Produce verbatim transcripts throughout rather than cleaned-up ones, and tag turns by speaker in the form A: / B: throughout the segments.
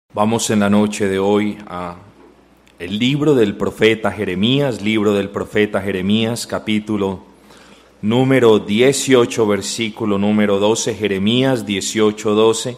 A: Vamos en la noche de hoy a el libro del profeta Jeremías, libro del profeta Jeremías, capítulo número dieciocho, versículo número doce, Jeremías dieciocho, doce.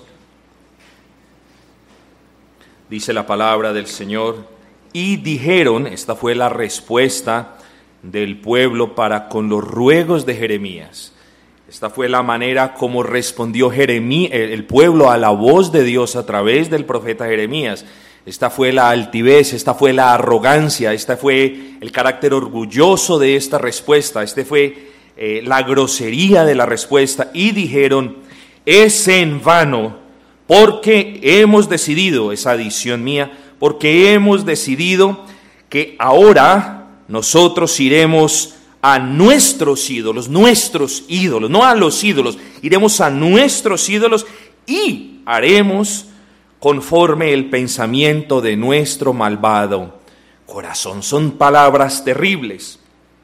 A: Dice la palabra del Señor: y dijeron, esta fue la respuesta del pueblo para con los ruegos de Jeremías. Esta fue la manera como respondió Jeremías, el pueblo a la voz de Dios a través del profeta Jeremías. Esta fue la altivez, esta fue la arrogancia, esta fue el carácter orgulloso de esta respuesta, este fue eh, la grosería de la respuesta. Y dijeron: es en vano, porque hemos decidido, esa adición mía, porque hemos decidido que ahora nosotros iremos a nuestros ídolos, nuestros ídolos, no a los ídolos, iremos a nuestros ídolos y haremos conforme el pensamiento de nuestro malvado corazón. Son palabras terribles.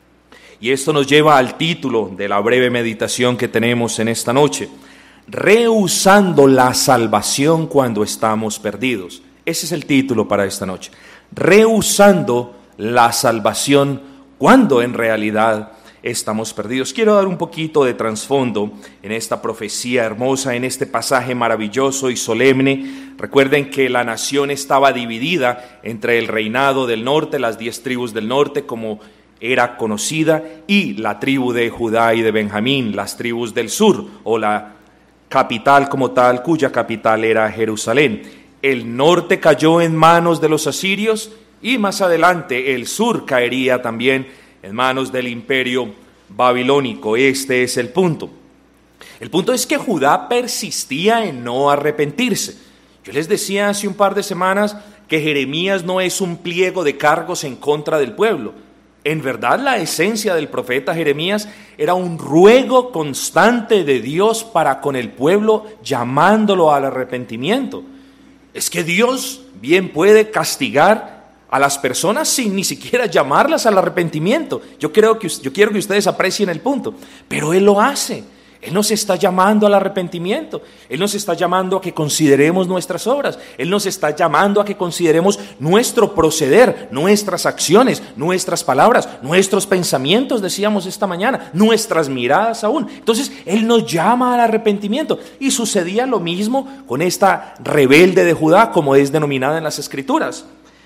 A: Y esto nos lleva al título de la breve meditación que tenemos en esta noche: rehusando la salvación cuando estamos perdidos. Ese es el título para esta noche: rehusando la salvación cuando en realidad estamos perdidos. Quiero dar un poquito de trasfondo en esta profecía hermosa, en este pasaje maravilloso y solemne. Recuerden que la nación estaba dividida entre el reinado del norte, las diez tribus del norte, como era conocida, y la tribu de Judá y de Benjamín, las tribus del sur, o la capital como tal, cuya capital era Jerusalén. El norte cayó en manos de los asirios, y más adelante el sur caería también en manos del imperio babilónico. Este es el punto. El punto es que Judá persistía en no arrepentirse. Yo les decía hace un par de semanas que Jeremías no es un pliego de cargos en contra del pueblo. En verdad, la esencia del profeta Jeremías era un ruego constante de Dios para con el pueblo, llamándolo al arrepentimiento. Es que Dios bien puede castigar a las personas sin ni siquiera llamarlas al arrepentimiento. Yo creo que yo quiero que ustedes aprecien el punto, pero Él lo hace. Él nos está llamando al arrepentimiento. Él nos está llamando a que consideremos nuestras obras. Él nos está llamando a que consideremos nuestro proceder, nuestras acciones, nuestras palabras, nuestros pensamientos, decíamos esta mañana, nuestras miradas aún. Entonces Él nos llama al arrepentimiento. Y sucedía lo mismo con esta rebelde de Judá, como es denominada en las Escrituras.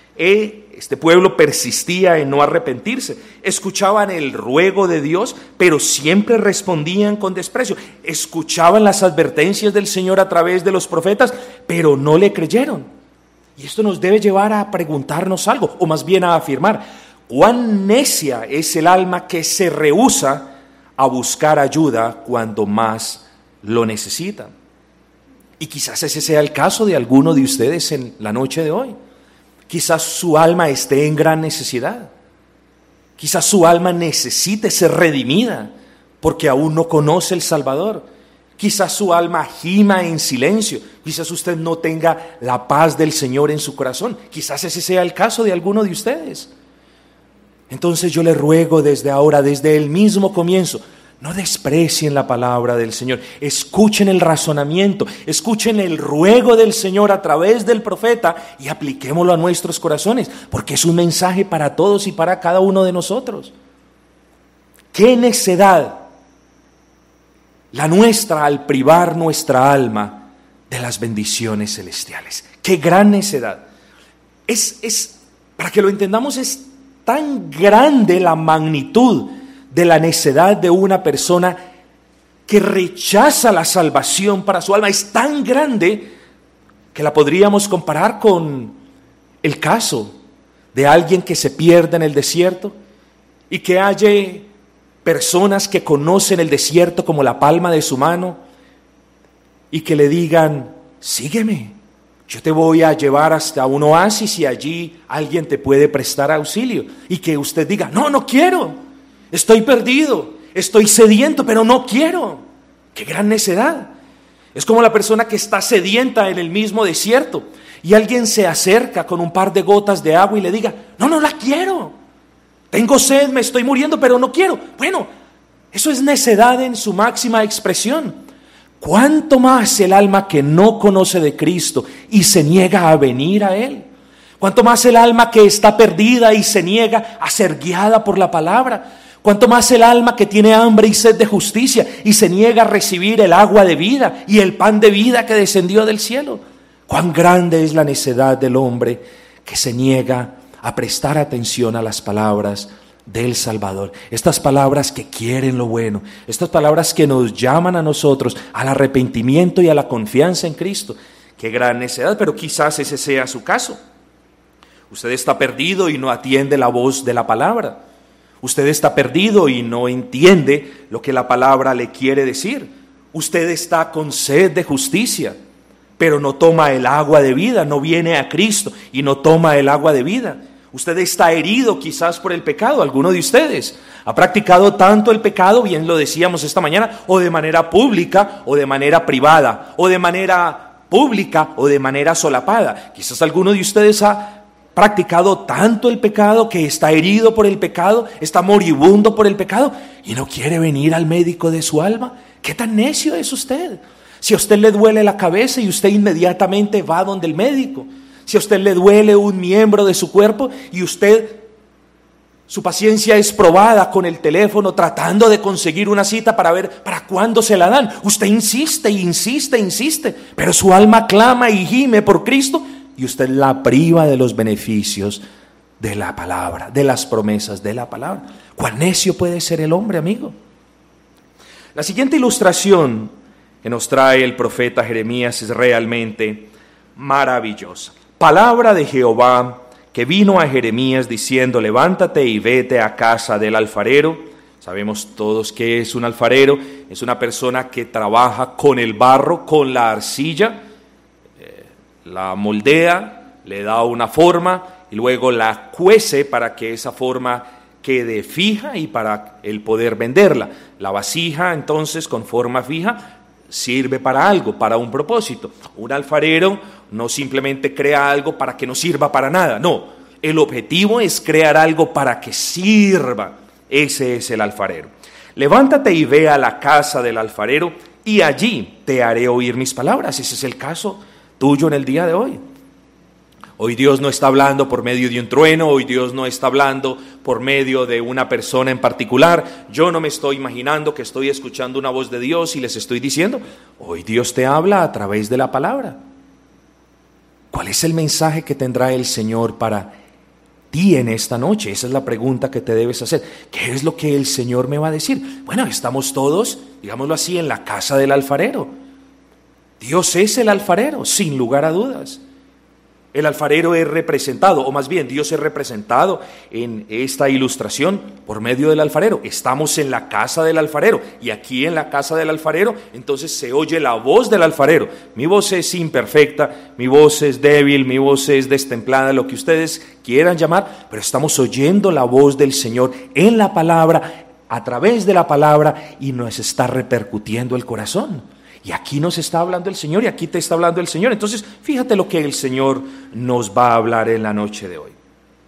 A: Este pueblo persistía en no arrepentirse. Escuchaban el ruego de Dios, pero siempre respondían con desprecio. Escuchaban las advertencias del Señor a través de los profetas, pero no le creyeron. Y esto nos debe llevar a preguntarnos algo, o más bien a afirmar: ¿cuán necia es el alma que se rehúsa a buscar ayuda cuando más lo necesita? Y quizás ese sea el caso de alguno de ustedes en la noche de hoy. Quizás su alma esté en gran necesidad. Quizás su alma necesite ser redimida porque aún no conoce el Salvador. Quizás su alma gima en silencio. Quizás usted no tenga la paz del Señor en su corazón. Quizás ese sea el caso de alguno de ustedes. Entonces yo le ruego desde ahora, desde el mismo comienzo, no desprecien la palabra del Señor. Escuchen el razonamiento, escuchen el ruego del Señor a través del profeta y apliquémoslo a nuestros corazones, porque es un mensaje para todos y para cada uno de nosotros. ¡Qué necedad la nuestra al privar nuestra alma de las bendiciones celestiales! ¡Qué gran necedad! Es, es, para que lo entendamos, es tan grande la magnitud de la necedad de una persona que rechaza la salvación para su alma. Es tan grande que la podríamos comparar con el caso de alguien que se pierde en el desierto y que halle personas que conocen el desierto como la palma de su mano y que le digan: sígueme, yo te voy a llevar hasta un oasis y allí alguien te puede prestar auxilio. Y que usted diga: no, no quiero. Estoy perdido, estoy sediento, pero no quiero. ¡Qué gran necedad! Es como la persona que está sedienta en el mismo desierto y alguien se acerca con un par de gotas de agua y le diga: no, no la quiero. Tengo sed, me estoy muriendo, pero no quiero. Bueno, eso es necedad en su máxima expresión. ¿cuánto más el alma que no conoce de Cristo y se niega a venir a Él? ¿Cuánto más el alma que está perdida y se niega a ser guiada por la palabra? ¿Cuánto más el alma que tiene hambre y sed de justicia y se niega a recibir el agua de vida y el pan de vida que descendió del cielo? Cuán grande es la necedad del hombre que se niega a prestar atención a las palabras del Salvador. Estas palabras que quieren lo bueno, estas palabras que nos llaman a nosotros al arrepentimiento y a la confianza en Cristo. Qué gran necedad, pero quizás ese sea su caso. Usted está perdido y no atiende la voz de la palabra. Usted está perdido y no entiende lo que la palabra le quiere decir. Usted está con sed de justicia, pero no toma el agua de vida, no viene a Cristo y no toma el agua de vida. Usted está herido quizás por el pecado. Alguno de ustedes ha practicado tanto el pecado, bien lo decíamos esta mañana, o de manera pública o de manera privada, o de manera pública o de manera solapada. Quizás alguno de ustedes ha practicado tanto el pecado que está herido por el pecado, está moribundo por el pecado y no quiere venir al médico de su alma. ¿Qué tan necio es usted? Si a usted le duele la cabeza y usted inmediatamente va donde el médico. Si a usted le duele un miembro de su cuerpo y usted, su paciencia es probada con el teléfono tratando de conseguir una cita para ver para cuándo se la dan. Usted insiste, insiste, insiste, pero su alma clama y gime por Cristo y usted la priva de los beneficios de la palabra, de las promesas de la palabra. ¿Cuán necio puede ser el hombre, amigo? La siguiente ilustración que nos trae el profeta Jeremías es realmente maravillosa. Palabra de Jehová que vino a Jeremías diciendo: levántate y vete a casa del alfarero. Sabemos todos que es un alfarero, es una persona que trabaja con el barro, con la arcilla, eh, la moldea, le da una forma y luego la cuece para que esa forma quede fija y para el poder venderla. La vasija entonces con forma fija sirve para algo, para un propósito. Un alfarero no simplemente crea algo para que no sirva para nada, no, el objetivo es crear algo para que sirva. Ese es el alfarero. Levántate y ve a la casa del alfarero y allí te haré oír mis palabras. Ese es el caso tuyo en el día de hoy. Hoy Dios no está hablando por medio de un trueno, hoy Dios no está hablando por medio de una persona en particular. Yo no me estoy imaginando que estoy escuchando una voz de Dios y les estoy diciendo, hoy Dios te habla a través de la palabra. ¿Cuál es el mensaje que tendrá el Señor para ti en esta noche? Esa es la pregunta que te debes hacer. ¿Qué es lo que el Señor me va a decir? Bueno, estamos todos, digámoslo así, en la casa del alfarero. Dios es el alfarero, sin lugar a dudas. El alfarero es representado, o más bien Dios es representado en esta ilustración por medio del alfarero. Estamos en la casa del alfarero y aquí en la casa del alfarero entonces se oye la voz del alfarero. Mi voz es imperfecta, mi voz es débil, mi voz es destemplada, lo que ustedes quieran llamar, pero estamos oyendo la voz del Señor en la palabra, a través de la palabra, y nos está repercutiendo el corazón. Y aquí nos está hablando el Señor y aquí te está hablando el Señor. Entonces, fíjate lo que el Señor nos va a hablar en la noche de hoy.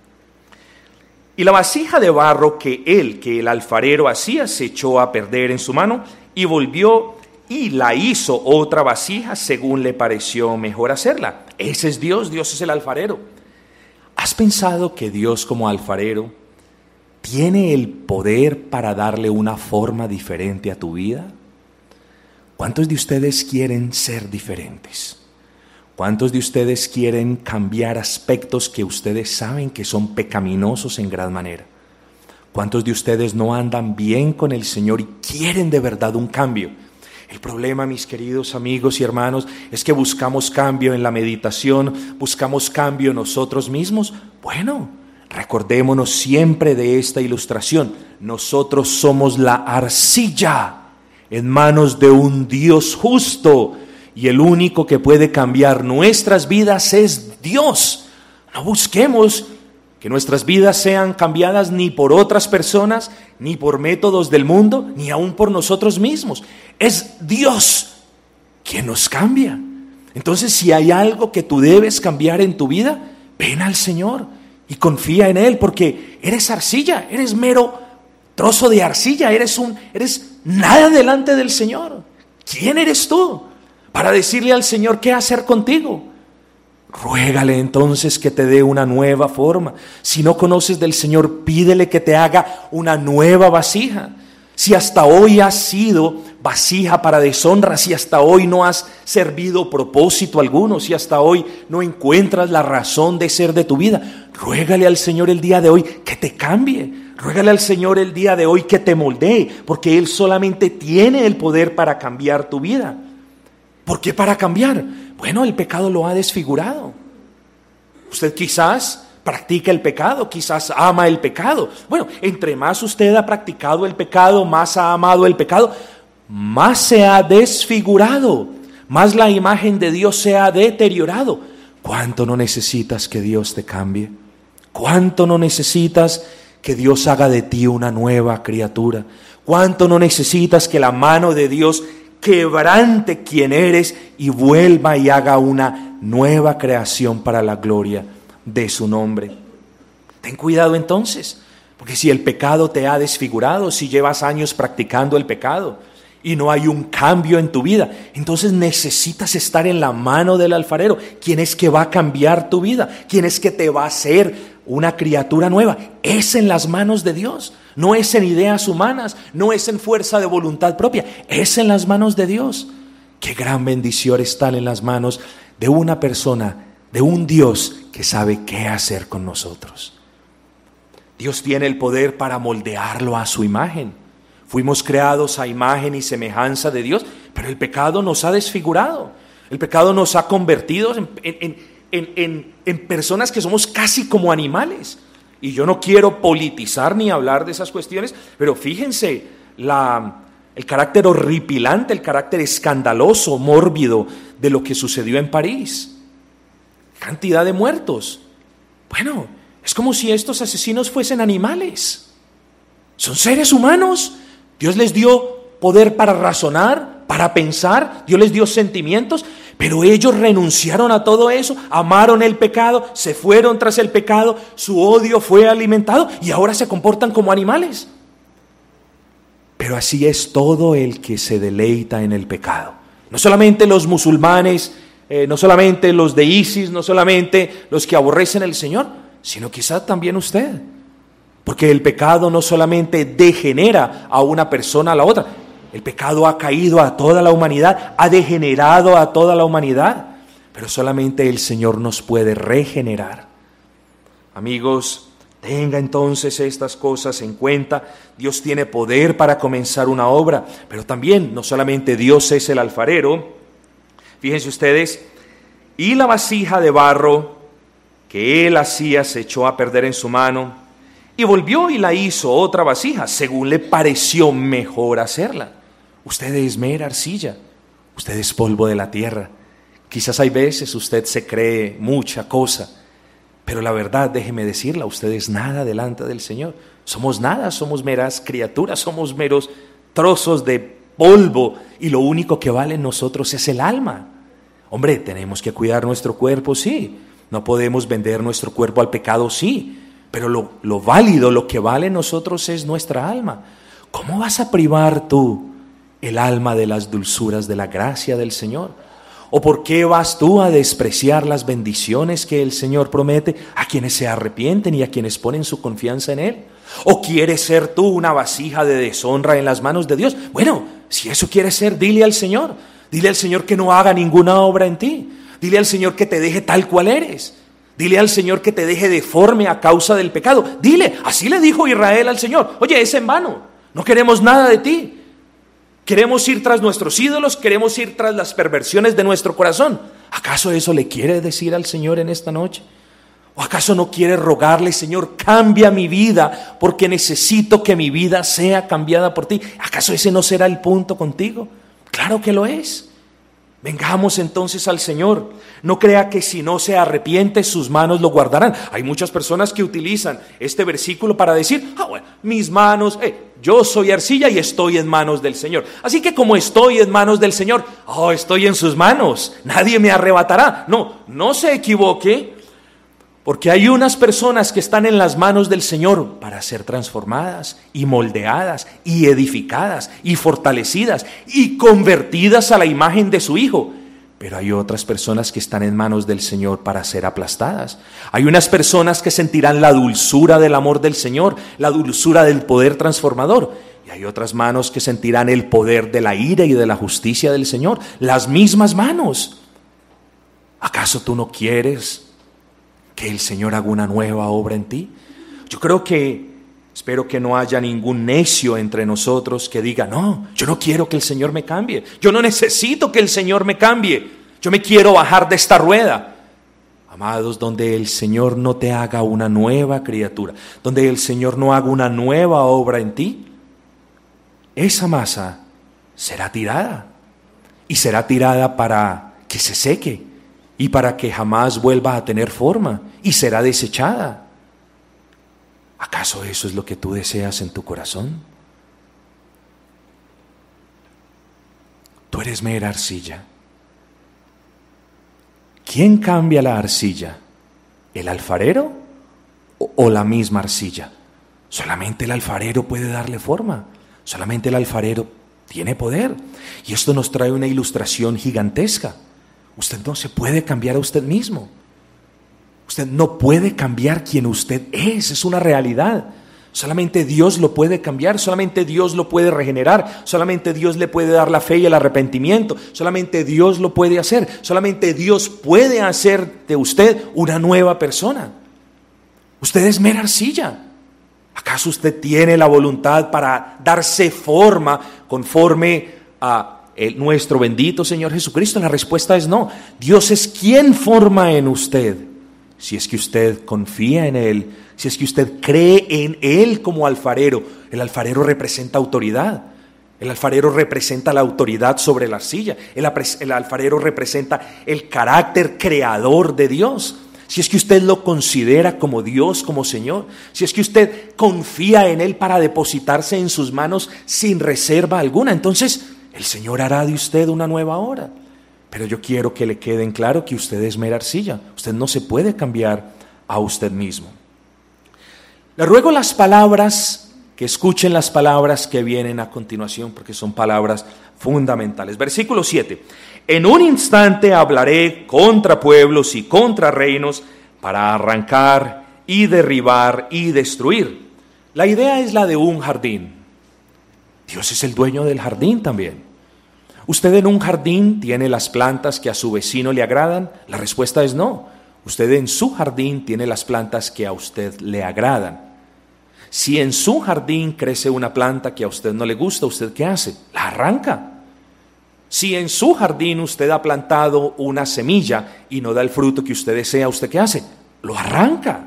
A: Y la vasija de barro que él, que el alfarero hacía, se echó a perder en su mano y volvió y la hizo otra vasija según le pareció mejor hacerla. Ese es Dios, Dios es el alfarero. ¿Has pensado que Dios como alfarero tiene el poder para darle una forma diferente a tu vida? ¿Cuántos de ustedes quieren ser diferentes? ¿Cuántos de ustedes quieren cambiar aspectos que ustedes saben que son pecaminosos en gran manera? ¿Cuántos de ustedes no andan bien con el Señor y quieren de verdad un cambio? El problema, mis queridos amigos y hermanos, es que buscamos cambio en la meditación, buscamos cambio en nosotros mismos. Bueno, recordémonos siempre de esta ilustración. Nosotros somos la arcilla en manos de un Dios justo, y el único que puede cambiar nuestras vidas es Dios. No busquemos que nuestras vidas sean cambiadas ni por otras personas, ni por métodos del mundo, ni aún por nosotros mismos. Es Dios quien nos cambia. Entonces, si hay algo que tú debes cambiar en tu vida, ven al Señor y confía en Él, porque eres arcilla, eres mero trozo de arcilla, eres un, eres nada delante del Señor. ¿Quién eres tú para decirle al Señor qué hacer contigo? Ruégale entonces que te dé una nueva forma. Si no conoces del Señor, pídele que te haga una nueva vasija. Si hasta hoy has sido vasija para deshonra, si hasta hoy no has servido propósito alguno, si hasta hoy no encuentras la razón de ser de tu vida, ruégale al Señor el día de hoy que te cambie. Ruégale al Señor el día de hoy que te moldee, porque Él solamente tiene el poder para cambiar tu vida. ¿Por qué para cambiar? Bueno, el pecado lo ha desfigurado. Usted quizás practica el pecado, quizás ama el pecado. Bueno, entre más usted ha practicado el pecado, más ha amado el pecado, más se ha desfigurado, más la imagen de Dios se ha deteriorado. ¿Cuánto no necesitas que Dios te cambie? ¿Cuánto no necesitas que Dios haga de ti una nueva criatura? ¿Cuánto no necesitas que la mano de Dios quebrante quien eres y vuelva y haga una nueva creación para la gloria de su nombre? Ten cuidado entonces, porque si el pecado te ha desfigurado, si llevas años practicando el pecado y no hay un cambio en tu vida, entonces necesitas estar en la mano del alfarero. ¿Quién es que va a cambiar tu vida? ¿Quién es que te va a hacer una criatura nueva? Es en las manos de Dios. No es en ideas humanas, no es en fuerza de voluntad propia, es en las manos de Dios. Qué gran bendición estar en las manos de una persona, de un Dios que sabe qué hacer con nosotros. Dios tiene el poder para moldearlo a su imagen. Fuimos creados a imagen y semejanza de Dios, pero el pecado nos ha desfigurado. El pecado nos ha convertido en, en, en, en, en personas que somos casi como animales. Y yo no quiero politizar ni hablar de esas cuestiones, pero fíjense la, el carácter horripilante, el carácter escandaloso, mórbido de lo que sucedió en París. Cantidad de muertos. Bueno, es como si estos asesinos fuesen animales. Son seres humanos. Dios les dio poder para razonar, para pensar, Dios les dio sentimientos, pero ellos renunciaron a todo eso, amaron el pecado, se fueron tras el pecado, su odio fue alimentado y ahora se comportan como animales. Pero así es todo el que se deleita en el pecado. No solamente los musulmanes, eh, no solamente los de ISIS, no solamente los que aborrecen al Señor, sino quizá también usted. Porque el pecado no solamente degenera a una persona a la otra, el pecado ha caído a toda la humanidad, ha degenerado a toda la humanidad, pero solamente el Señor nos puede regenerar. Amigos, tenga entonces estas cosas en cuenta. Dios tiene poder para comenzar una obra, pero también no solamente Dios es el alfarero. Fíjense ustedes, y la vasija de barro que él hacía se echó a perder en su mano, y volvió y la hizo otra vasija, según le pareció mejor hacerla. Usted es mera arcilla, usted es polvo de la tierra. Quizás hay veces usted se cree mucha cosa, pero la verdad, déjeme decirla, usted es nada delante del Señor. Somos nada, somos meras criaturas, somos meros trozos de polvo, y lo único que vale en nosotros es el alma. Hombre, tenemos que cuidar nuestro cuerpo, sí. No podemos vender nuestro cuerpo al pecado, sí. Pero lo, lo válido, lo que vale en nosotros es nuestra alma. ¿Cómo vas a privar tú el alma de las dulzuras de la gracia del Señor? ¿O por qué vas tú a despreciar las bendiciones que el Señor promete a quienes se arrepienten y a quienes ponen su confianza en Él? ¿O quieres ser tú una vasija de deshonra en las manos de Dios? Bueno, si eso quieres ser, dile al Señor. Dile al Señor que no haga ninguna obra en ti. Dile al Señor que te deje tal cual eres. Dile al Señor que te deje deforme a causa del pecado. Dile, así le dijo Israel al Señor: oye, es en vano, no queremos nada de ti. Queremos ir tras nuestros ídolos, queremos ir tras las perversiones de nuestro corazón. ¿Acaso eso le quiere decir al Señor en esta noche? ¿O acaso no quiere rogarle: Señor, cambia mi vida, porque necesito que mi vida sea cambiada por ti? ¿Acaso ese no será el punto contigo? Claro que lo es. Vengamos entonces al Señor. No crea que si no se arrepiente, sus manos lo guardarán. Hay muchas personas que utilizan este versículo para decir: ah, bueno, mis manos, eh, yo soy arcilla y estoy en manos del Señor. Así que como estoy en manos del Señor, oh, estoy en sus manos, nadie me arrebatará. No, no se equivoque. Porque hay unas personas que están en las manos del Señor para ser transformadas y moldeadas y edificadas y fortalecidas y convertidas a la imagen de su Hijo. Pero hay otras personas que están en manos del Señor para ser aplastadas. Hay unas personas que sentirán la dulzura del amor del Señor, la dulzura del poder transformador. Y hay otras manos que sentirán el poder de la ira y de la justicia del Señor. Las mismas manos. ¿Acaso tú no quieres que el Señor haga una nueva obra en ti? Yo creo que, espero que no haya ningún necio entre nosotros que diga, no, yo no quiero que el Señor me cambie. Yo no necesito que el Señor me cambie. Yo me quiero bajar de esta rueda. Amados, donde el Señor no te haga una nueva criatura, donde el Señor no haga una nueva obra en ti, esa masa será tirada. Y será tirada para que se seque. Y para que jamás vuelva a tener forma, y será desechada. ¿Acaso eso es lo que tú deseas en tu corazón? Tú eres mera arcilla. ¿Quién cambia la arcilla? ¿El alfarero o, o la misma arcilla? Solamente el alfarero puede darle forma. Solamente el alfarero tiene poder. Y esto nos trae una ilustración gigantesca. Usted no se puede cambiar a usted mismo. Usted no puede cambiar quien usted es, es una realidad. Solamente Dios lo puede cambiar, solamente Dios lo puede regenerar, solamente Dios le puede dar la fe y el arrepentimiento, solamente Dios lo puede hacer, solamente Dios puede hacer de usted una nueva persona. Usted es mera arcilla. ¿Acaso usted tiene la voluntad para darse forma conforme a El, nuestro bendito Señor Jesucristo? La respuesta es no. Dios es quien forma en usted. Si es que usted confía en Él, si es que usted cree en Él como alfarero. El alfarero representa autoridad. El alfarero representa la autoridad sobre la arcilla. El, el alfarero representa el carácter creador de Dios. Si es que usted lo considera como Dios, como Señor, si es que usted confía en Él para depositarse en sus manos sin reserva alguna, entonces el Señor hará de usted una nueva obra. Pero yo quiero que le quede en claro que usted es mera arcilla. Usted no se puede cambiar a usted mismo. Le ruego las palabras, que escuchen las palabras que vienen a continuación, porque son palabras fundamentales. Versículo siete. En un instante hablaré contra pueblos y contra reinos para arrancar y derribar y destruir. La idea es la de un jardín. Dios es el dueño del jardín también. ¿Usted en un jardín tiene las plantas que a su vecino le agradan? La respuesta es no. Usted en su jardín tiene las plantas que a usted le agradan. Si en su jardín crece una planta que a usted no le gusta, ¿usted qué hace? La arranca. Si en su jardín usted ha plantado una semilla y no da el fruto que usted desea, ¿usted qué hace? Lo arranca.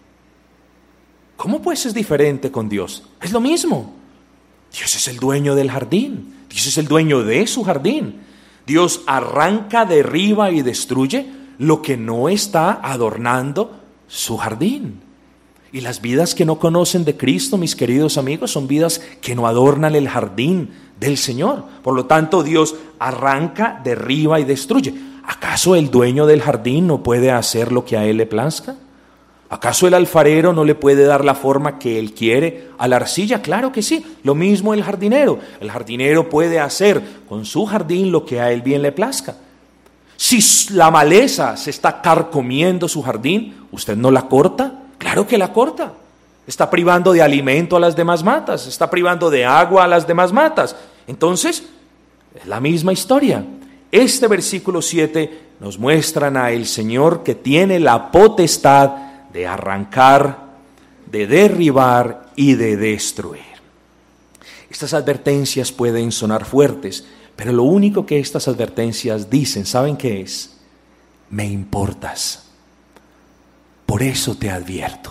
A: ¿Cómo pues es diferente con Dios? Es lo mismo. Dios es el dueño del jardín. Dios es el dueño de su jardín. Dios arranca, derriba y destruye lo que no está adornando su jardín. Y las vidas que no conocen de Cristo, mis queridos amigos, son vidas que no adornan el jardín del Señor. Por lo tanto, Dios arranca, derriba y destruye. ¿Acaso el dueño del jardín no puede hacer lo que a él le plazca? ¿Acaso el alfarero no le puede dar la forma que él quiere a la arcilla? Claro que sí. Lo mismo el jardinero. El jardinero puede hacer con su jardín lo que a él bien le plazca. Si la maleza se está carcomiendo su jardín, ¿usted no la corta? Claro que la corta. Está privando de alimento a las demás matas, está privando de agua a las demás matas. Entonces, es la misma historia. Este versículo siete nos muestra a el Señor que tiene la potestad de arrancar, de derribar y de destruir. Estas advertencias pueden sonar fuertes, pero lo único que estas advertencias dicen, ¿saben qué es? Me importas. Por eso te advierto.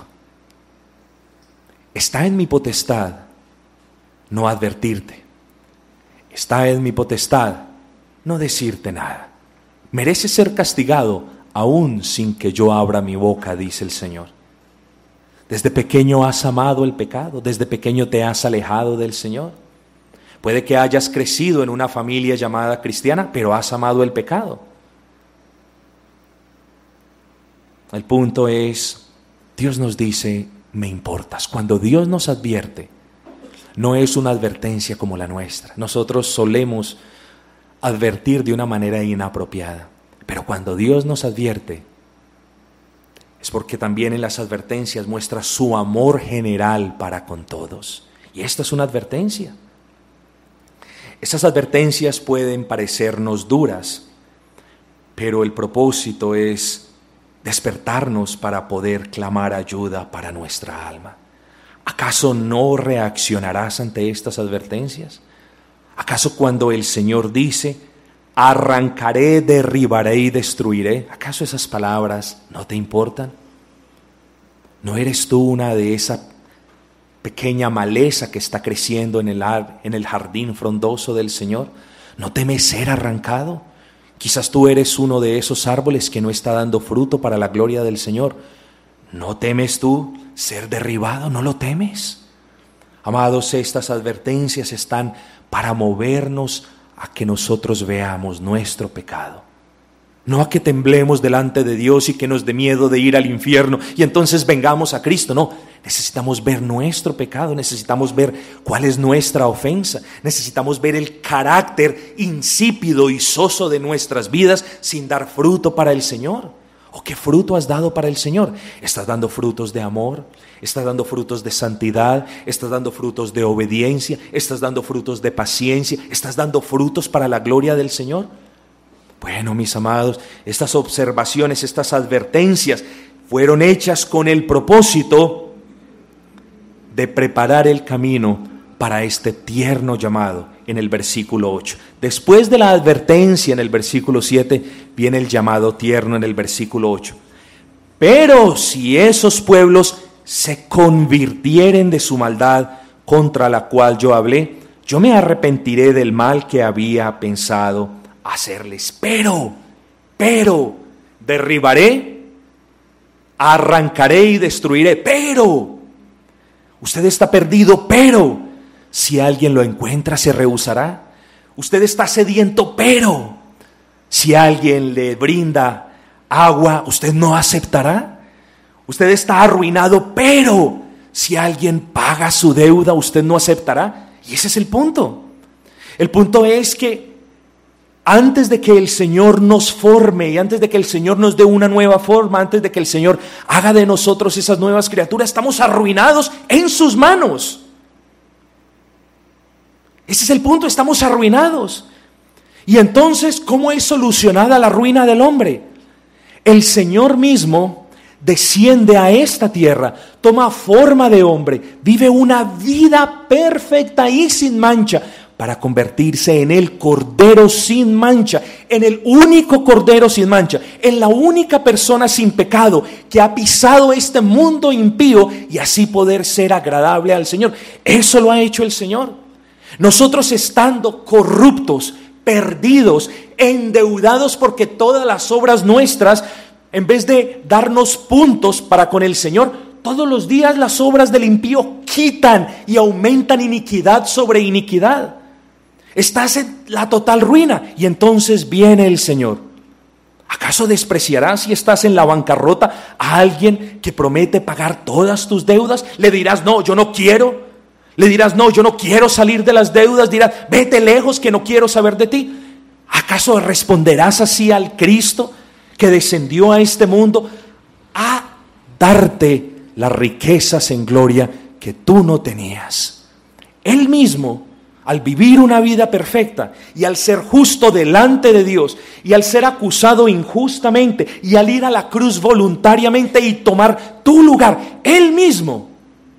A: Está en mi potestad no advertirte. Está en mi potestad no decirte nada. Mereces ser castigado aún sin que yo abra mi boca, dice el Señor. Desde pequeño has amado el pecado, desde pequeño te has alejado del Señor. Puede que hayas crecido en una familia llamada cristiana, pero has amado el pecado. El punto es, Dios nos dice, me importas. Cuando Dios nos advierte, no es una advertencia como la nuestra. Nosotros solemos advertir de una manera inapropiada. Pero cuando Dios nos advierte, es porque también en las advertencias muestra su amor general para con todos. Y esta es una advertencia. Esas advertencias pueden parecernos duras, pero el propósito es despertarnos para poder clamar ayuda para nuestra alma. ¿Acaso no reaccionarás ante estas advertencias? ¿Acaso cuando el Señor dice, arrancaré, derribaré y destruiré, acaso esas palabras no te importan? ¿No eres tú una de esa pequeña maleza que está creciendo en el, en el jardín frondoso del Señor? ¿No temes ser arrancado? Quizás tú eres uno de esos árboles que no está dando fruto para la gloria del Señor. ¿No temes tú ser derribado? ¿No lo temes? Amados, estas advertencias están para movernos a que nosotros veamos nuestro pecado. No a que temblemos delante de Dios y que nos dé miedo de ir al infierno y entonces vengamos a Cristo. No, necesitamos ver nuestro pecado, necesitamos ver cuál es nuestra ofensa, necesitamos ver el carácter insípido y soso de nuestras vidas sin dar fruto para el Señor. ¿O qué fruto has dado para el Señor? ¿Estás dando frutos de amor? ¿Estás dando frutos de santidad? ¿Estás dando frutos de obediencia? ¿Estás dando frutos de paciencia? ¿Estás dando frutos para la gloria del Señor? Bueno, mis amados, estas observaciones, estas advertencias fueron hechas con el propósito de preparar el camino para este tierno llamado en el versículo ocho. Después de la advertencia en el versículo siete, viene el llamado tierno en el versículo ocho. Pero si esos pueblos se convirtieren de su maldad contra la cual yo hablé, yo me arrepentiré del mal que había pensado hacerles. Pero, pero, derribaré, arrancaré y destruiré. Pero, usted está perdido, pero si alguien lo encuentra, se rehusará. Usted está sediento, pero si alguien le brinda agua, usted no aceptará. Usted está arruinado, pero si alguien paga su deuda, usted no aceptará. Y ese es el punto. El punto es que antes de que el Señor nos forme y antes de que el Señor nos dé una nueva forma, antes de que el Señor haga de nosotros esas nuevas criaturas, estamos arruinados en sus manos. Ese es el punto, estamos arruinados. Y entonces, ¿cómo es solucionada la ruina del hombre? El Señor mismo desciende a esta tierra, toma forma de hombre, vive una vida perfecta y sin mancha, para convertirse en el Cordero sin mancha, en el único Cordero sin mancha, en la única persona sin pecado que ha pisado este mundo impío y así poder ser agradable al Señor. Eso lo ha hecho el Señor. Nosotros estando corruptos, perdidos, endeudados porque todas las obras nuestras, en vez de darnos puntos para con el Señor, todos los días las obras del impío quitan y aumentan iniquidad sobre iniquidad. Estás en la total ruina y entonces viene el Señor. ¿Acaso despreciarás si estás en la bancarrota a alguien que promete pagar todas tus deudas? ¿Le dirás, no, yo no quiero? ¿Le dirás, no, yo no quiero salir de las deudas? Dirás, vete lejos que no quiero saber de ti. ¿Acaso responderás así al Cristo que descendió a este mundo a darte las riquezas en gloria que tú no tenías? Él mismo, al vivir una vida perfecta y al ser justo delante de Dios y al ser acusado injustamente y al ir a la cruz voluntariamente y tomar tu lugar, Él mismo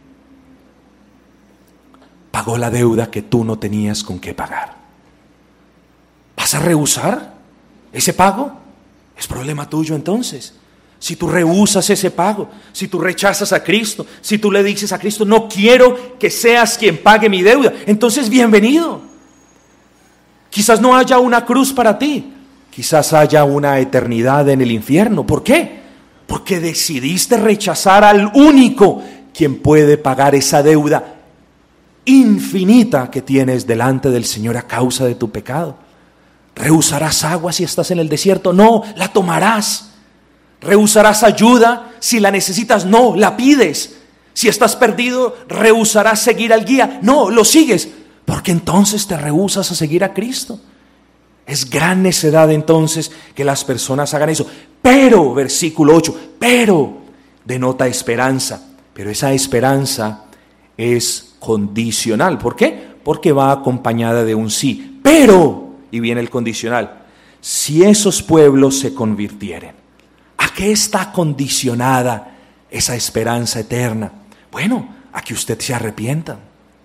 A: pagó la deuda que tú no tenías con qué pagar. ¿Vas a rehusar ese pago? Es problema tuyo entonces. Si tú rehusas ese pago, si tú rechazas a Cristo, si tú le dices a Cristo, no quiero que seas quien pague mi deuda, entonces bienvenido. Quizás no haya una cruz para ti, quizás haya una eternidad en el infierno. ¿Por qué? Porque decidiste rechazar al único quien puede pagar esa deuda infinita que tienes delante del Señor a causa de tu pecado. ¿Rehusarás agua si estás en el desierto? No, la tomarás. ¿Rehusarás ayuda? Si la necesitas, no, la pides. Si estás perdido, ¿rehusarás seguir al guía? No, lo sigues, porque entonces te rehusas a seguir a Cristo. Es gran necedad entonces que las personas hagan eso. Pero, versículo ocho, pero denota esperanza. Pero esa esperanza es condicional. ¿Por qué? Porque va acompañada de un sí. Pero, y viene el condicional, si esos pueblos se convirtieren, ¿a qué está condicionada esa esperanza eterna? Bueno, a que usted se arrepienta,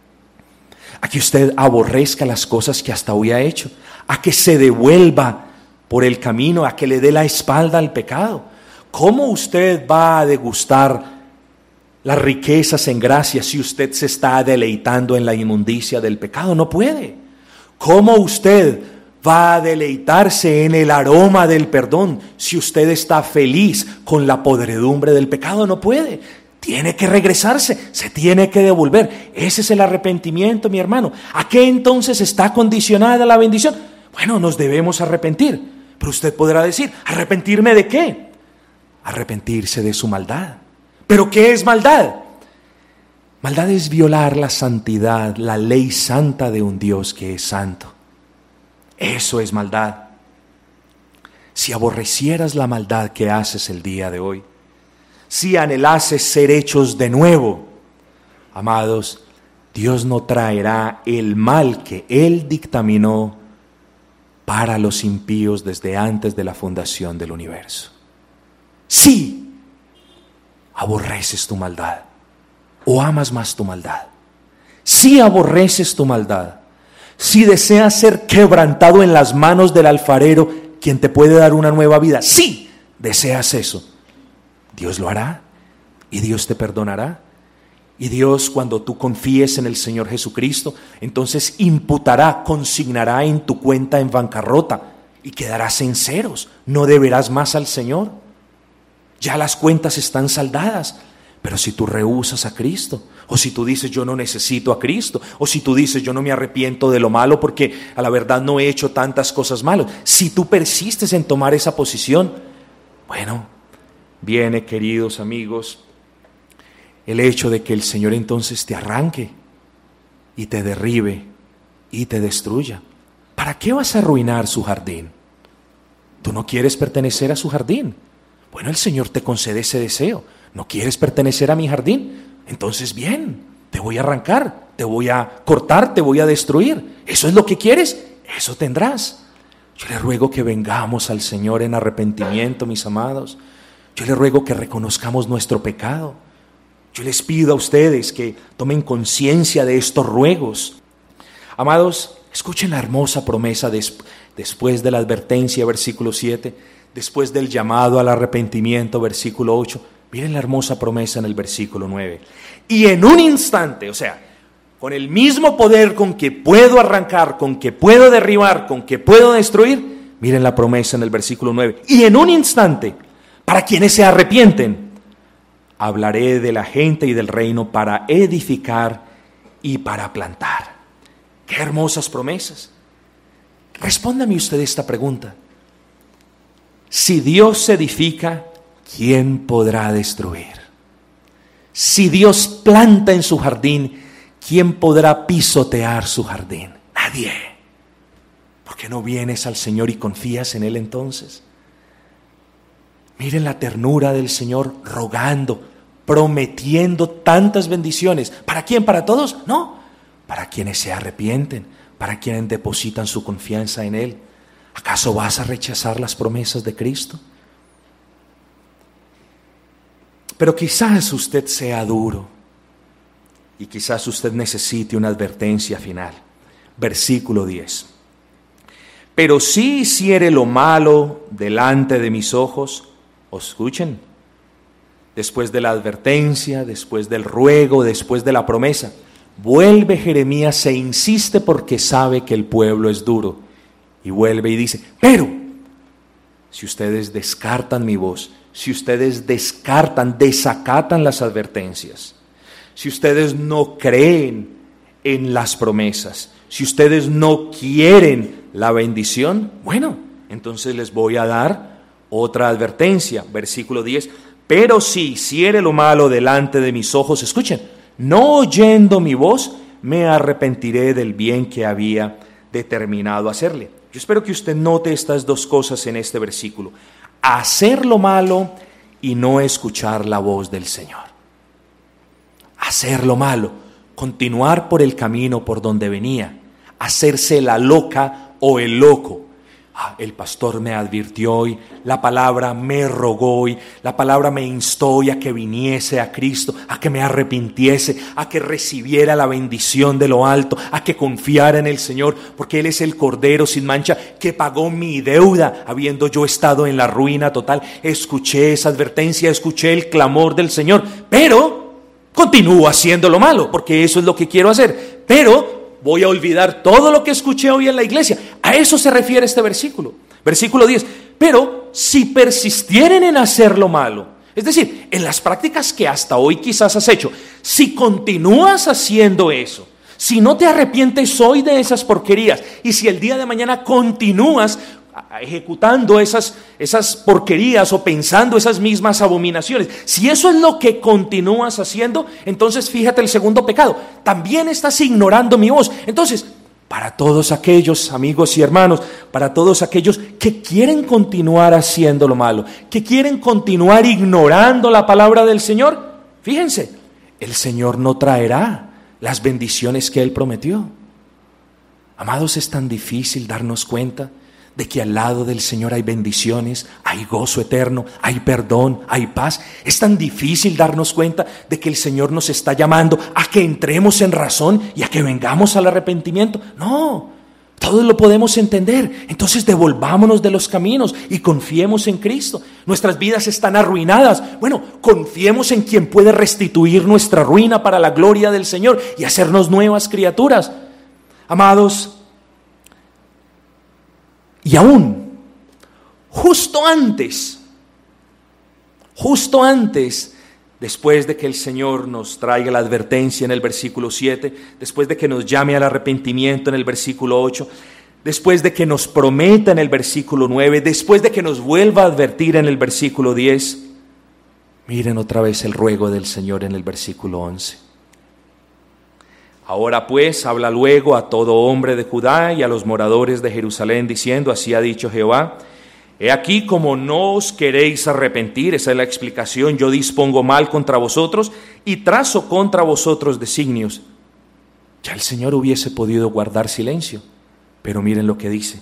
A: a que usted aborrezca las cosas que hasta hoy ha hecho, a que se devuelva por el camino, a que le dé la espalda al pecado. ¿Cómo usted va a degustar las riquezas en gracia si usted se está deleitando en la inmundicia del pecado? No puede. ¿Cómo usted va a deleitarse en el aroma del perdón si usted está feliz con la podredumbre del pecado? No puede. Tiene que regresarse, se tiene que devolver. Ese es el arrepentimiento, mi hermano. ¿A qué entonces está condicionada la bendición? Bueno, nos debemos arrepentir. Pero usted podrá decir, ¿arrepentirme de qué? Arrepentirse de su maldad. ¿Pero qué es maldad? Maldad es violar la santidad, la ley santa de un Dios que es santo. Eso es maldad. Si aborrecieras la maldad que haces el día de hoy, si anhelases ser hechos de nuevo, amados, Dios no traerá el mal que Él dictaminó para los impíos desde antes de la fundación del universo. Si aborreces tu maldad o amas más tu maldad, si aborreces tu maldad, si deseas ser quebrantado en las manos del alfarero, quien te puede dar una nueva vida, si deseas eso, Dios lo hará y Dios te perdonará. Y Dios, cuando tú confíes en el Señor Jesucristo, entonces imputará, consignará en tu cuenta en bancarrota y quedarás en ceros. No deberás más al Señor. Ya las cuentas están saldadas. Pero si tú rehusas a Cristo, o si tú dices yo no necesito a Cristo, o si tú dices yo no me arrepiento de lo malo porque a la verdad no he hecho tantas cosas malas, si tú persistes en tomar esa posición, bueno, viene, queridos amigos, el hecho de que el Señor entonces te arranque y te derribe y te destruya. ¿Para qué vas a arruinar su jardín? Tú no quieres pertenecer a su jardín. Bueno, el Señor te concede ese deseo. ¿No quieres pertenecer a mi jardín? Entonces bien, te voy a arrancar, te voy a cortar, te voy a destruir. ¿Eso es lo que quieres? Eso tendrás. Yo le ruego que vengamos al Señor en arrepentimiento, mis amados. Yo le ruego que reconozcamos nuestro pecado. Yo les pido a ustedes que tomen conciencia de estos ruegos. Amados, escuchen la hermosa promesa des, después de la advertencia, versículo siete, después del llamado al arrepentimiento, versículo ocho. Miren la hermosa promesa en el versículo nueve. Y en un instante, o sea, con el mismo poder con que puedo arrancar, con que puedo derribar, con que puedo destruir, miren la promesa en el versículo nueve. Y en un instante, para quienes se arrepienten, hablaré de la gente y del reino para edificar y para plantar. ¡Qué hermosas promesas! Respóndame usted esta pregunta. Si Dios edifica, ¿quién podrá destruir? Si Dios planta en su jardín, ¿quién podrá pisotear su jardín? Nadie. ¿Por qué no vienes al Señor y confías en Él entonces? Miren la ternura del Señor rogando, prometiendo tantas bendiciones. ¿Para quién? ¿Para todos? No, para quienes se arrepienten, para quienes depositan su confianza en Él. ¿Acaso vas a rechazar las promesas de Cristo? Pero quizás usted sea duro y quizás usted necesite una advertencia final. Versículo diez. Pero si hiciere lo malo delante de mis ojos, escuchen, después de la advertencia, después del ruego, después de la promesa, vuelve Jeremías e insiste porque sabe que el pueblo es duro. Y vuelve y dice, pero si ustedes descartan mi voz, si ustedes descartan, desacatan las advertencias, si ustedes no creen en las promesas, si ustedes no quieren la bendición, bueno, entonces les voy a dar Otra advertencia, versículo diez, pero si hiciere lo malo delante de mis ojos, escuchen, no oyendo mi voz, me arrepentiré del bien que había determinado hacerle. Yo espero que usted note estas dos cosas en este versículo: hacer lo malo y no escuchar la voz del Señor. Hacer lo malo, continuar por el camino por donde venía, hacerse la loca o el loco. Ah, el pastor me advirtió hoy, la palabra me rogó hoy, la palabra me instó hoy a que viniese a Cristo, a que me arrepintiese, a que recibiera la bendición de lo alto, a que confiara en el Señor, porque Él es el Cordero sin mancha que pagó mi deuda, habiendo yo estado en la ruina total. Escuché esa advertencia, escuché el clamor del Señor, pero continúo haciendo lo malo, porque eso es lo que quiero hacer, pero voy a olvidar todo lo que escuché hoy en la iglesia. A eso se refiere este versículo. Versículo diez. Pero si persistieren en hacer lo malo, es decir, en las prácticas que hasta hoy quizás has hecho, si continúas haciendo eso, si no te arrepientes hoy de esas porquerías, y si el día de mañana continúas ejecutando esas, esas porquerías o pensando esas mismas abominaciones, si eso es lo que continúas haciendo, entonces fíjate el segundo pecado, también estás ignorando mi voz. Entonces, para todos aquellos amigos y hermanos, para todos aquellos que quieren continuar haciendo lo malo, que quieren continuar ignorando la palabra del Señor, fíjense, el Señor no traerá las bendiciones que Él prometió. Amados, es tan difícil darnos cuenta de que al lado del Señor hay bendiciones, hay gozo eterno, hay perdón, hay paz. Es tan difícil darnos cuenta de que el Señor nos está llamando a que entremos en razón y a que vengamos al arrepentimiento. No, todos lo podemos entender. Entonces devolvámonos de los caminos y confiemos en Cristo. Nuestras vidas están arruinadas. Bueno, confiemos en quien puede restituir nuestra ruina para la gloria del Señor y hacernos nuevas criaturas. Amados, y aún, justo antes, justo antes, después de que el Señor nos traiga la advertencia en el versículo siete, después de que nos llame al arrepentimiento en el versículo ocho, después de que nos prometa en el versículo nueve, después de que nos vuelva a advertir en el versículo diez, miren otra vez el ruego del Señor en el versículo once. Ahora pues habla luego a todo hombre de Judá y a los moradores de Jerusalén, diciendo: así ha dicho Jehová, he aquí como no os queréis arrepentir, esa es la explicación, yo dispongo mal contra vosotros y trazo contra vosotros designios. Ya el Señor hubiese podido guardar silencio, pero miren lo que dice: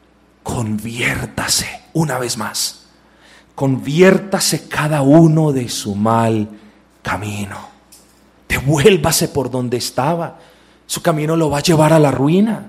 A: conviértase una vez más, conviértase cada uno de su mal camino. Devuélvase por donde estaba. Su camino lo va a llevar a la ruina.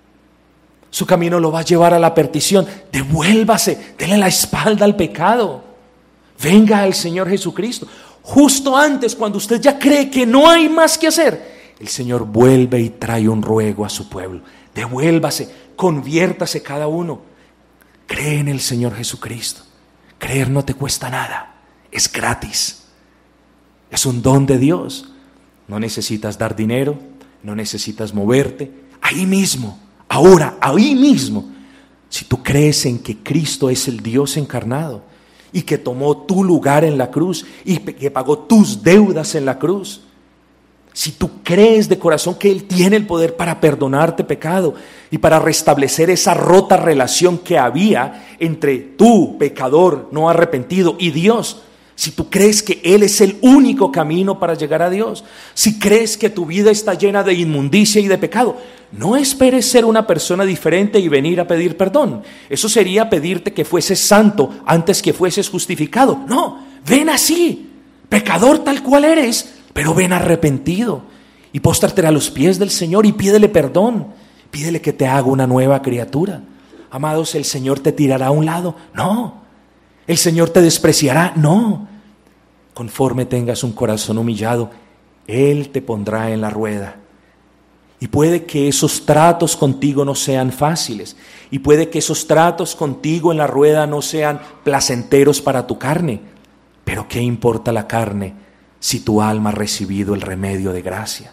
A: Su camino lo va a llevar a la perdición. Devuélvase, dele la espalda al pecado. Venga al Señor Jesucristo. Justo antes, cuando usted ya cree que no hay más que hacer, el Señor vuelve y trae un ruego a su pueblo. Devuélvase, conviértase cada uno. Cree en el Señor Jesucristo. Creer no te cuesta nada. Es gratis. Es un don de Dios. No necesitas dar dinero, no necesitas moverte. Ahí mismo, ahora, ahí mismo, si tú crees en que Cristo es el Dios encarnado y que tomó tu lugar en la cruz y que pagó tus deudas en la cruz, si tú crees de corazón que Él tiene el poder para perdonarte pecado y para restablecer esa rota relación que había entre tú, pecador no arrepentido, y Dios, si tú crees que Él es el único camino para llegar a Dios, si crees que tu vida está llena de inmundicia y de pecado, no esperes ser una persona diferente y venir a pedir perdón. Eso sería pedirte que fueses santo antes que fueses justificado. No, ven así, pecador tal cual eres, pero ven arrepentido y póstrate a los pies del Señor y pídele perdón. Pídele que te haga una nueva criatura. Amados, ¿el Señor te tirará a un lado? No. ¿El Señor te despreciará? No. Conforme tengas un corazón humillado, Él te pondrá en la rueda. Y puede que esos tratos contigo no sean fáciles. Y puede que esos tratos contigo en la rueda no sean placenteros para tu carne. Pero ¿qué importa la carne si tu alma ha recibido el remedio de gracia?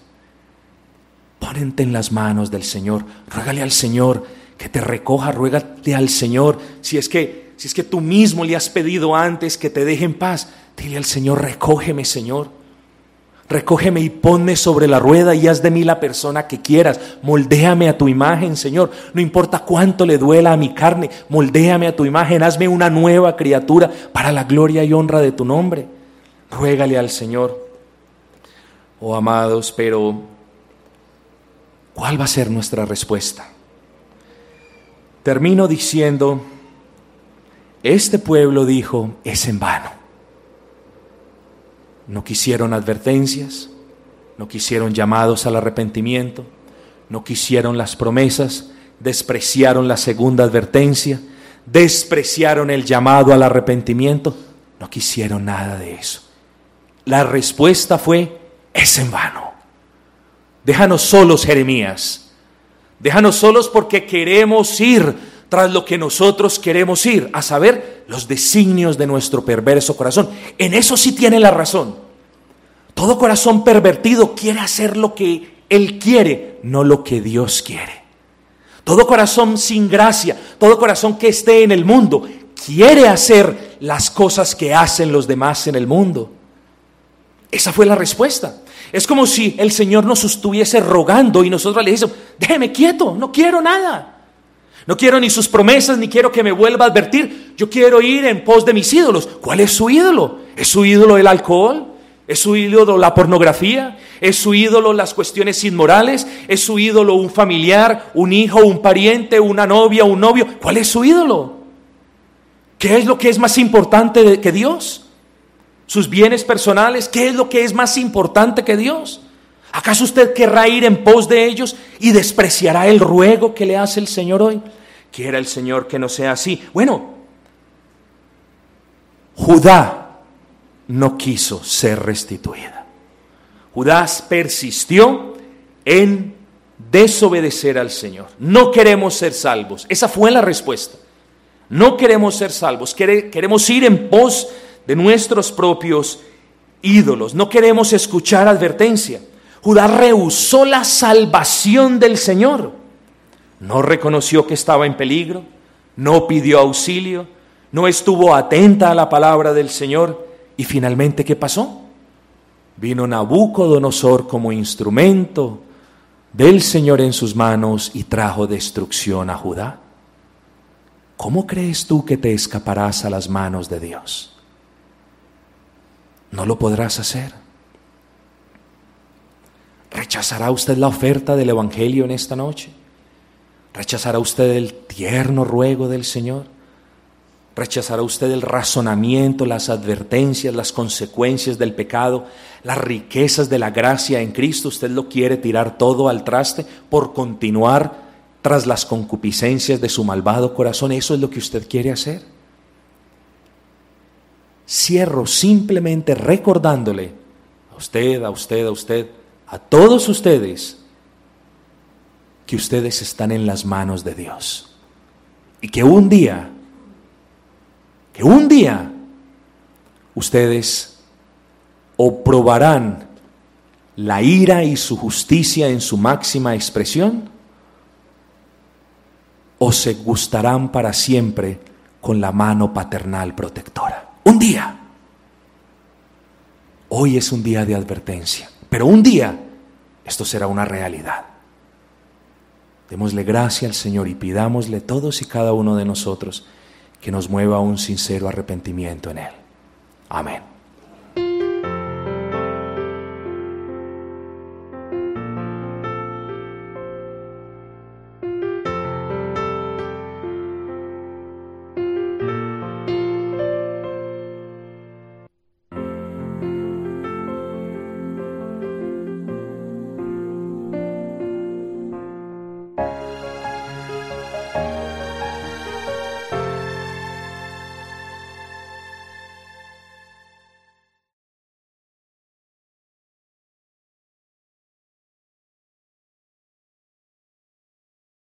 A: Pónete en las manos del Señor. Ruégale al Señor que te recoja. Ruégate al Señor si es que si es que tú mismo le has pedido antes que te deje en paz, dile al Señor: recógeme, Señor. Recógeme y ponme sobre la rueda y haz de mí la persona que quieras. Moldéame a tu imagen, Señor. No importa cuánto le duela a mi carne, moldéame a tu imagen. Hazme una nueva criatura para la gloria y honra de tu nombre. Ruégale al Señor. Oh amados, pero ¿cuál va a ser nuestra respuesta? Termino diciendo, este pueblo dijo: es en vano. No quisieron advertencias, no quisieron llamados al arrepentimiento, no quisieron las promesas, despreciaron la segunda advertencia, despreciaron el llamado al arrepentimiento, no quisieron nada de eso. La respuesta fue: es en vano. Déjanos solos, Jeremías. Déjanos solos porque queremos ir tras lo que nosotros queremos ir, a saber, los designios de nuestro perverso corazón. En eso sí tiene la razón. Todo corazón pervertido quiere hacer lo que él quiere, no lo que Dios quiere. Todo corazón sin gracia, todo corazón que esté en el mundo, quiere hacer las cosas que hacen los demás en el mundo. Esa fue la respuesta. Es como si el Señor nos estuviese rogando y nosotros le decimos: déjeme quieto, no quiero nada. No quiero ni sus promesas, ni quiero que me vuelva a advertir. Yo quiero ir en pos de mis ídolos. ¿Cuál es su ídolo? ¿Es su ídolo el alcohol? ¿Es su ídolo la pornografía? ¿Es su ídolo las cuestiones inmorales? ¿Es su ídolo un familiar, un hijo, un pariente, una novia, un novio? ¿Cuál es su ídolo? ¿Qué es lo que es más importante que Dios? ¿Sus bienes personales? ¿Qué es lo que es más importante que Dios? ¿Acaso usted querrá ir en pos de ellos y despreciará el ruego que le hace el Señor hoy? Quiera el Señor que no sea así. Bueno, Judá no quiso ser restituida. Judá persistió en desobedecer al Señor. No queremos ser salvos. Esa fue la respuesta. No queremos ser salvos. Queremos ir en pos de nuestros propios ídolos. No queremos escuchar advertencia. Judá rehusó la salvación del Señor. No reconoció que estaba en peligro, no pidió auxilio, no estuvo atenta a la palabra del Señor. Y finalmente, ¿qué pasó? Vino Nabucodonosor como instrumento del Señor en sus manos y trajo destrucción a Judá. ¿Cómo crees tú que te escaparás a las manos de Dios? No lo podrás hacer. ¿Rechazará usted la oferta del Evangelio en esta noche? ¿Rechazará usted el tierno ruego del Señor? ¿Rechazará usted el razonamiento, las advertencias, las consecuencias del pecado, las riquezas de la gracia en Cristo? ¿Usted lo quiere tirar todo al traste por continuar tras las concupiscencias de su malvado corazón? ¿Eso es lo que usted quiere hacer? Cierro simplemente recordándole a usted, a usted, a usted, a todos ustedes, que ustedes están en las manos de Dios y que un día, que un día ustedes o probarán la ira y su justicia en su máxima expresión, o se gustarán para siempre con la mano paternal protectora. Un día. Hoy es un día de advertencia, pero un día esto será una realidad. Démosle gracia al Señor y pidámosle todos y cada uno de nosotros que nos mueva a un sincero arrepentimiento en Él. Amén.